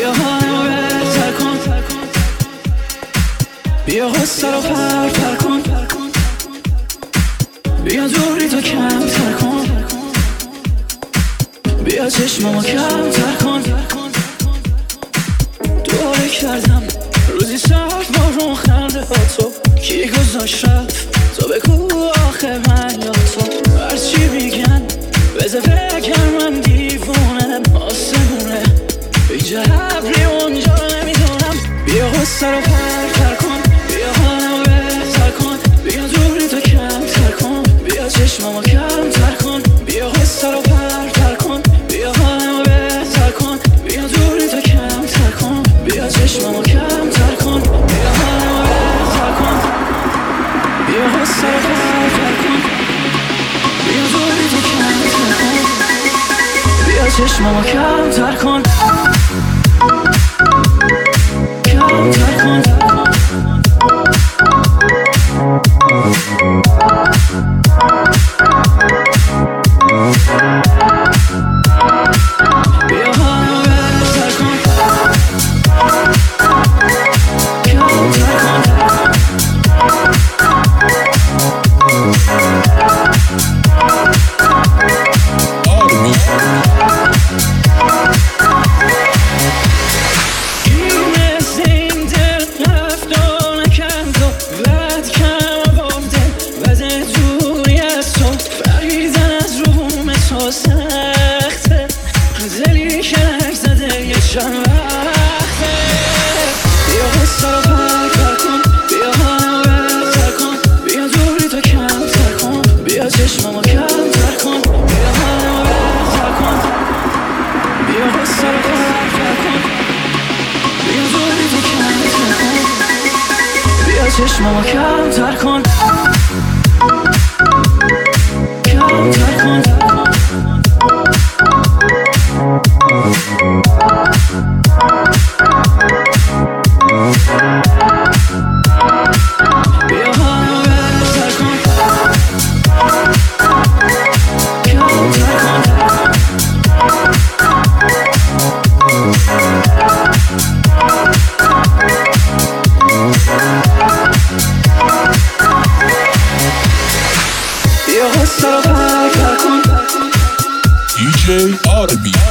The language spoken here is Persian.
بیا منو بهتر کن، بیا قصه رو پر کن، بیا دوری تو کمتر کن، بیا چشممو کمتر کن. دوره کردم روزی سرد بارون خنده ها تو کی گذاشت رفت تو بگو آخه من یا تو هرچی میگن بذار بگم من دیوونم آسمونه اینجا ابری اونجا نمیدونم. بیا قصه رو پر کن، بیا منو بهتر کن، بیا دوری تو کمتر کن، بیا چشممو کمتر کن، بیا قصه رو پر کن، بیا منو بهتر کن، بیا دوری تو کمتر کن، بیا چشممو کمتر کن، بیا منو بهتر کن، بیا قصه رو پر کن، بیا دوری تو کمتر کن، بیا چشممو کمتر کن، کمتر کن. سخته دلی که نک زده یه چند وقته. بیا قصه رو پر کن، بیا منو بهتر کن، بیا دوری تو کمتر کن، بیا چشممو کمتر کن، بیا منو بهتر کن، بیا قصه رو پر کن، بیا دوری تو کمتر کن، بیا چشممو کمتر کن، کمتر کن. DJ Audible.